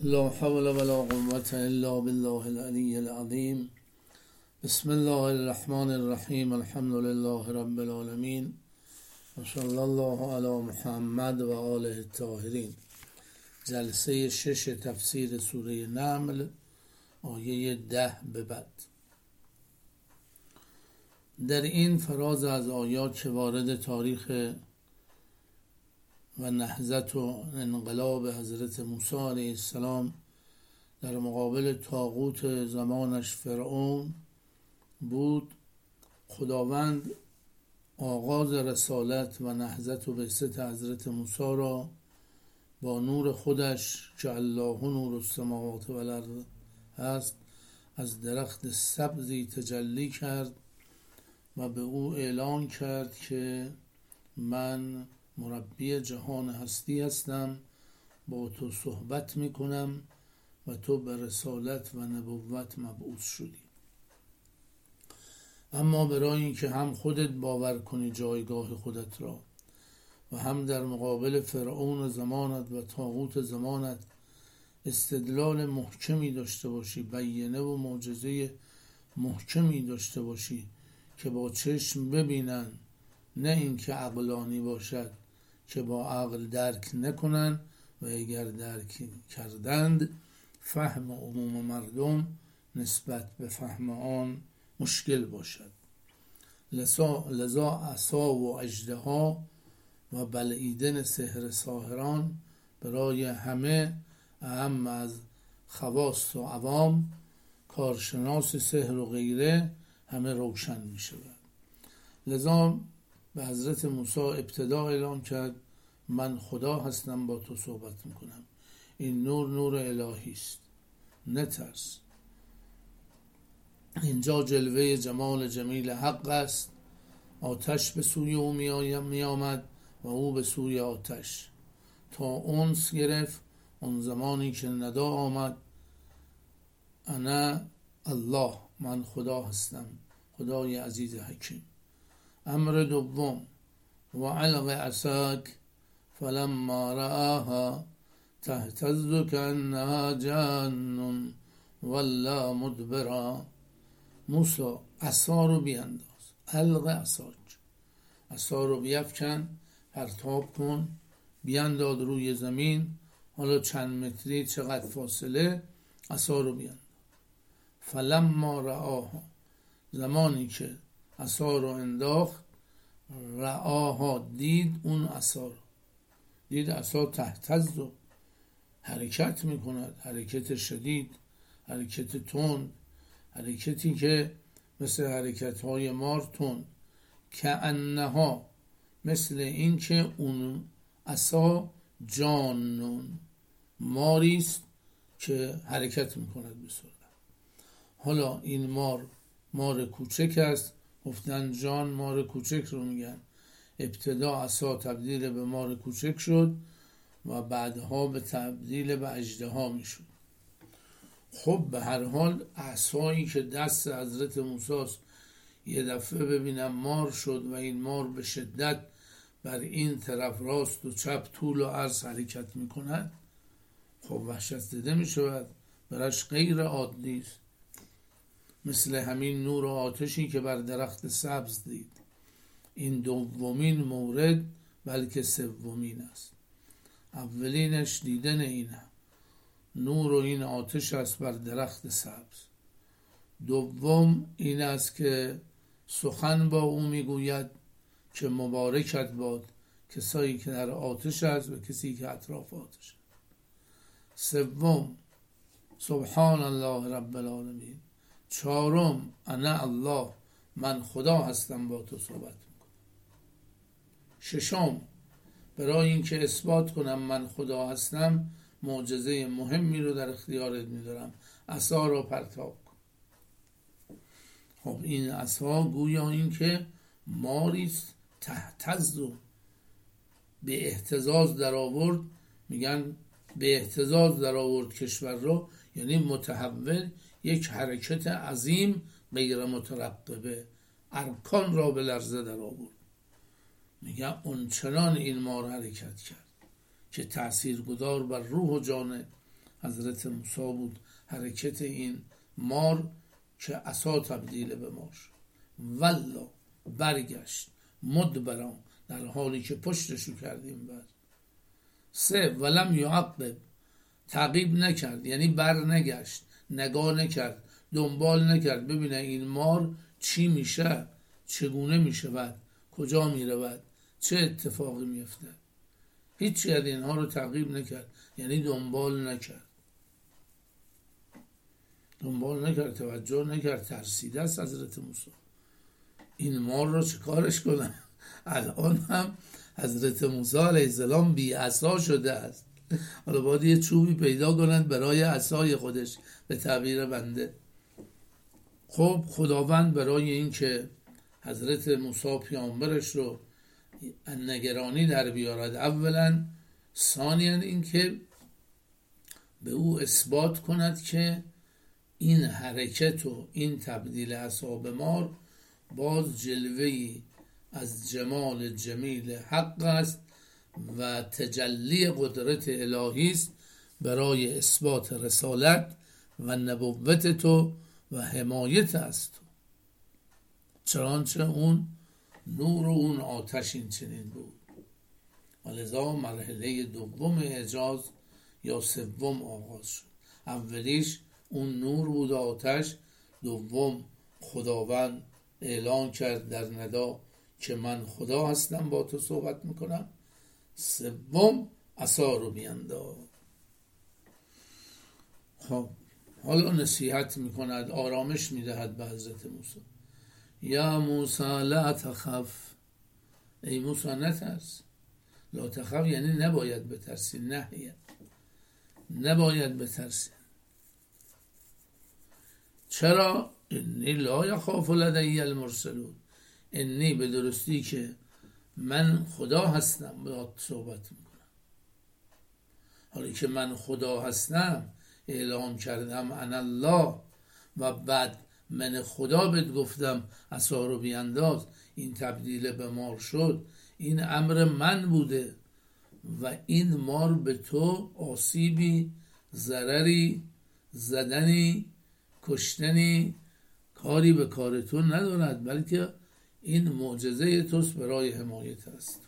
لا حول ولا قوة إلا بالله العلي العظيم. بسم الله الرحمن الرحیم. الحمد لله رب العالمین و صلی الله علی محمد و آله الطاهرین. جلسه 6 تفسیر سوره نمل، آیه 10 به بعد. در این فراز از آیات که وارد تاریخ و نهضت و انقلاب حضرت موسی علیه السلام در مقابل طاغوت زمانش فرعون بود، خداوند آغاز رسالت و نهضت و بعثت حضرت موسی را با نور خودش که الله نور السماوات و الارض است از درخت سبزی تجلی کرد و به او اعلان کرد که من مربی جهان هستی هستم، با تو صحبت میکنم و تو به رسالت و نبوت مبعوث شدی. اما برای اینکه هم خودت باور کنی جایگاه خودت را و هم در مقابل فرعون زمانت و طاغوت زمانت استدلال محکمی داشته باشی، بیانه و معجزه محکمی داشته باشی که با چشم ببینن، نه اینکه عقلانی باشد که با عقل درک نکنن و اگر درک کردند فهم عموم مردم نسبت به فهم آن مشکل باشد. لذا عصا و اژدها و بلعیدن سحر ساحران برای همه اهم از خواص و عوام، کارشناس سحر و غیره همه روشن می شود. لذا به حضرت موسی ابتدا اعلام کرد من خدا هستم، با تو صحبت میکنم. این نور الهی است، نترس. اینجا جلوه جمال جمیل حق است. آتش به سوی او می آمد و او به سوی آتش تا انس گرفت. اون زمانی که ندا آمد انا الله، من خدا هستم، خدای عزیز حکیم. امر دوم و علق عصاک فلما رآها تهتز کأنها جان ولا مدبرا. موسی عصا رو بیانداز، علق عصاک، عصا رو بیفکن، پرتاب کن، بیانداز روی زمین، حالا چند متری چقدر فاصله، عصا رو بیانداز. فلما رآها، زمانی که عصا رو انداخت، رآها، دید اون عصا رو، دید عصا تهتز و حرکت میکند، حرکت شدید، حرکت تند، حرکتی که مثل حرکت های مار تند. کأنها، مثل این که اون عصا جانون، ماریست که حرکت میکند به سرعت. حالا این مار کوچک است، گفتن جان مار کوچک رو میگن. ابتدا عصا تبدیل به مار کوچک شد و بعدها به تبدیل به اژدها میشد. خب به هر حال عصایی که دست حضرت موسی است یه دفعه ببینم مار شد و این مار به شدت بر این طرف راست و چپ طول و عرض حرکت میکند، خب وحشت زده میشود، براش غیر عادی است. مثل همین نور و آتشی که بر درخت سبز دید. این دومین مورد بلکه سومین است. اولینش دیدن اینه، نور و این آتش است بر درخت سبز. دوم این است که سخن با او میگوید که مبارکت باد کسایی که در آتش است و کسی که اطراف آتش است. سوم سبحان الله رب العالمین. چهارم انا الله، من خدا هستم، با تو صحبت میکنم. ششم برای اینکه اثبات کنم من خدا هستم، معجزه مهمی رو در اختیارت میذارم، عصا رو پرتاب کن. خب این عصا گویا این که ماریست تهتز و به اهتزاز در آورد. میگن به اهتزاز در آورد کشور رو، یعنی متحول، یک حرکت عظیم غیر مترقبه، ارکان را به لرزه در آورد. میگن اونچنان این مار حرکت کرد که تأثیر گذار بر روح و جان حضرت موسی بود، حرکت این مار که عصا تبدیل به مار شد. والله برگشت مدبران، در حالی که پشتشو کردیم بر. 3 ولم یعقب، تعقیب نکرد، یعنی بر نگشت، نگاه نکرد، دنبال نکرد ببینه این مار چی میشه، چگونه میشود، کجا میرود، چه اتفاقی میفته. هیچی از اینها رو تعقیب نکرد، یعنی دنبال نکرد، توجه نکرد. ترسیده است حضرت موسی، این مار رو چه کارش کنم. الان هم حضرت موسی علیه السلام بی عصا شده است، حالا باید یه چوبی پیدا کنند برای عصای خودش به تعبیر بنده. خب خداوند برای این که حضرت موسی پیامبرش رو نگرانی در بیارد، اولا، ثانیاً این که به او اثبات کند که این حرکت و این تبدیل عصا به مار باز جلوه‌ای از جمال جمیل حق است و تجلی قدرت الهی است برای اثبات رسالت و نبوت تو و حمایت از تو. چنانچه اون نور و اون آتش این چنین بود. ولذا مرحله دوم اعجاز یا سوم آغاز شد. اولیش اون نور بود، آتش. دوم خداوند اعلان کرد در ندا که من خدا هستم با تو صحبت میکنم. سوم عصا رو بینداز. خب حالا نصیحت میکند، آرامش میدهد به حضرت موسی. یا موسی لا تخف، ای موسی نترس. لا تخف یعنی نباید بترسی، نهیه، نباید بترسی. چرا؟ انی لا یخاف لدی المرسلون، انی به درستی که من خدا هستم باید صحبت میکنم. حالی که من خدا هستم اعلام کردم انا الله و بعد من خدا بهت گفتم عصا رو بیانداز، این تبدیل به مار شد، این امر من بوده و این مار به تو آسیبی، ضرری، زدنی، کشتنی، کاری به کارتون ندارد، بلکه این معجزه توست برای حمایت است.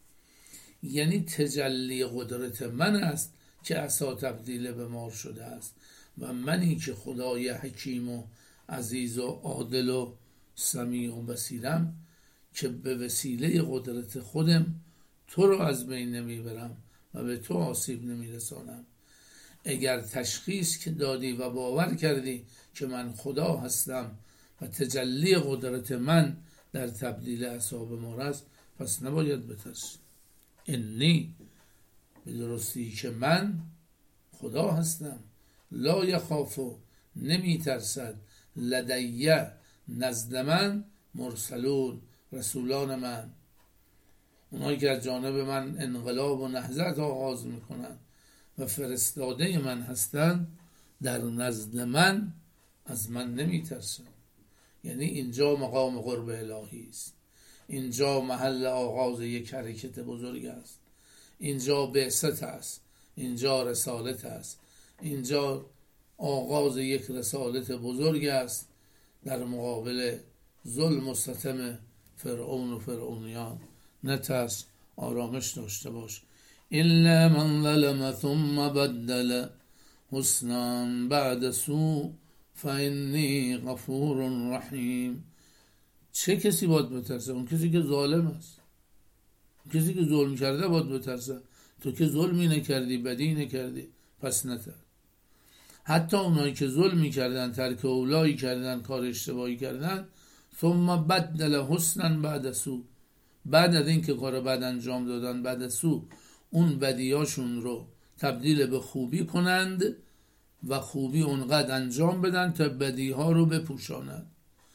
یعنی تجلی قدرت من است که عصا تبدیل به مار شده است و منی که خدای حکیم و عزیز و عادل و سمیع و بصیرم که به وسیله قدرت خودم تو رو از بین نمیبرم و به تو آسیب نمیرسانم. اگر تشخیص که دادی و باور کردی که من خدا هستم و تجلی قدرت من در تبدیل عصا به مار است، پس نباید بترسی. انی به درستی که من خدا هستم، لا یخافو نمی ترسد، لدیه نزد من، مرسلون رسولان من، اونایی که از جانب من انقلاب و نهضت آغاز میکنن و فرستاده من هستند، در نزد من از من نمی ترسن. یعنی اینجا مقام قرب الهی است، اینجا محل آغاز یک حرکت بزرگ است، اینجا بعثت است، اینجا رسالت است، اینجا آغاز یک رسالت بزرگ است در مقابل ظلم و ستم فرعون و فرعونیان. نترس، آرامش داشته باش. الا من ظلم ثم بدل حسنا بعد سوء فانی غفور رحیم. چه کسی باید بترسه؟ اون کسی که ظالم است، اون کسی که ظلم کرده باید بترسه. تو که ظلمی نکردی، بدی نکردی، پس نترس. حتی اونایی که ظلمی کردن، ترک اولایی کردن، کار اشتباهی کردن، ثم بدل حسنا بعد سوء، بعد از این که کار بد انجام دادن، بعد سوء اون بدیاشون رو تبدیل به خوبی کنند و خوبی اونقدر انجام بدن تا بدیها رو بپوشانند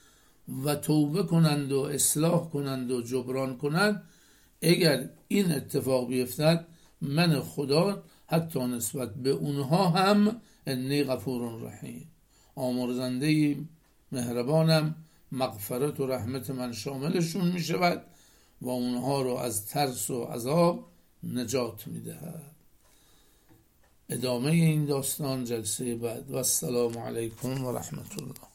و توبه کنند و اصلاح کنند و جبران کنند. اگر این اتفاق بیفتد، من خدا حتی نسبت به اونها هم انی غفور رحیم، آمرزنده مهربانم، مغفرت و رحمت من شاملشون می شود و اونها رو از ترس و عذاب نجات می دهد. ادامه این داستان جلسه بعد. و السلام علیکم و رحمت الله.